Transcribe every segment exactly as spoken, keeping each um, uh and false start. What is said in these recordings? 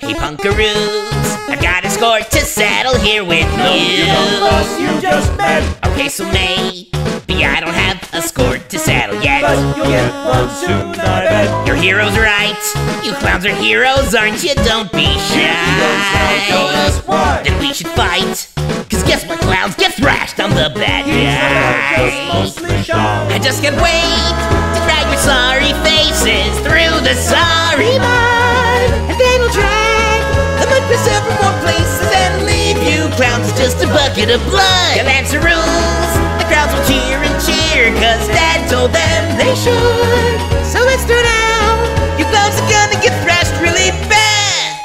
Hey Punkaroos, I've got a score to settle here with No, you. you don't, boss, you just met. Okay, so maybe I don't have a score to settle yet. But you'll get one soon, I bet. Your hero's right. You clowns are heroes, aren't you? Don't be shy. Don't ask why. Then we should fight. Cause guess what, clowns? Get thrashed on the bad Just guy. mostly shy. I just can't wait to drag your sorry faces through the sorry mud. And then we'll drag the mud for several more places and leave you clowns with just a bucket of blood. And that's the rules. The crowds will cheer and cheer cause Dad told them they should. So let's start out. You clowns are gonna get thrashed really bad.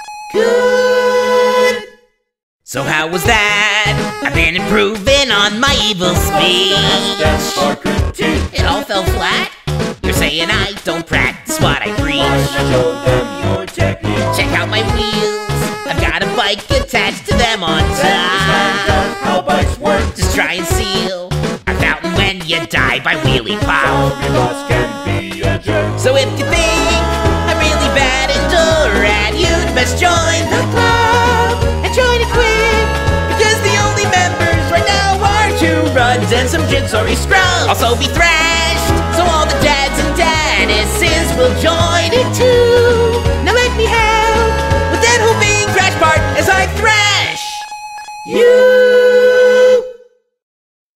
Good. So how was that? I've been improving on my evil speech. That's for critique. It all fell flat? You're saying I don't practice what I preach. Why not show them your technique? Check out my wheels. I've got a bike attached to them on Understand top. how bikes work. Just try and seal a fountain when you die by wheelie pop. Sorry, boss can be a jerk. So if you think I'm really bad and Duran, you'd best join the club and join it quick. Because the only members right now are two runs and some jigsaw scrubs. Also be thrashed, so all the dads and dadesses will join it too.